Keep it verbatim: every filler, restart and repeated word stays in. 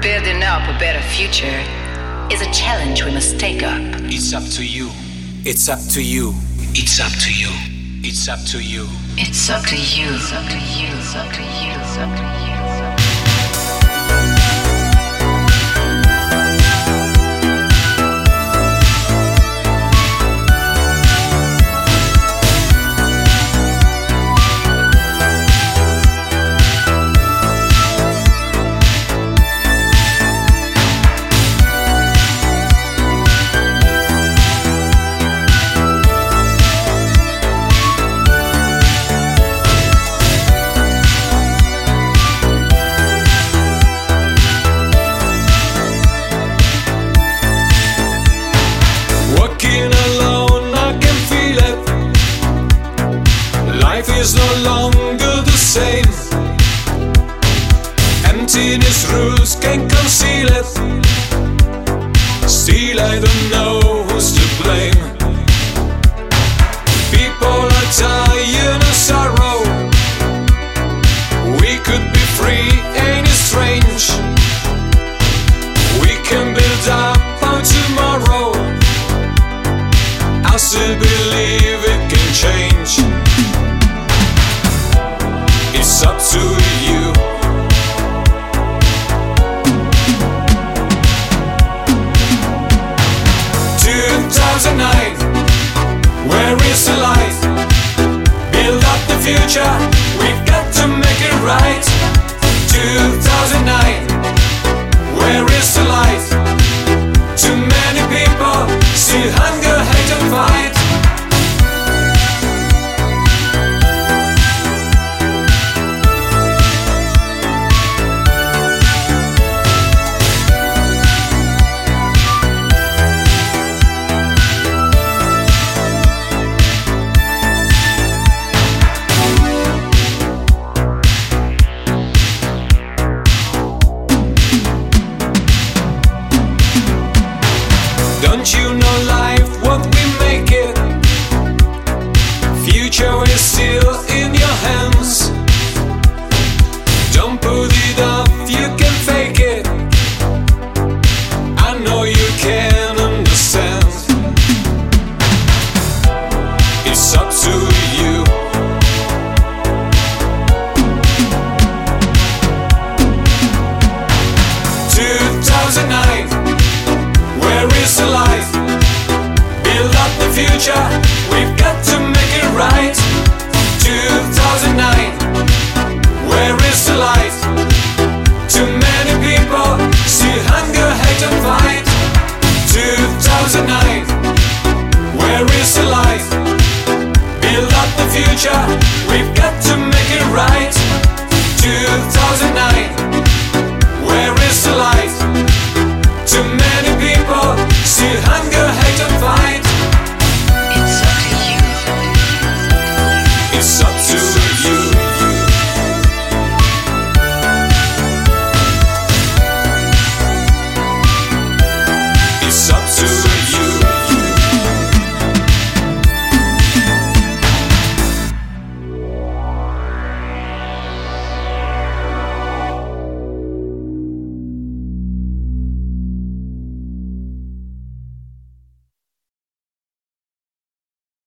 Building up a better future is a challenge we must take up. It's up to you. It's up to you. It's up to you. It's up to you. It's up to you. It's up to you. It's up to you. It's up to you. Is no longer the same. Emptiness rules can't conceal it. Still I don't know who's to blame. People are tired of sorrow. We could be free, ain't it strange? We can build up on tomorrow. I still believe it can change. It's up to you. two thousand nine, where is the light? Build up the future, we've got to make it right. two thousand nine, where is the light? Too many people still hunger, hate and fight. Don't you know life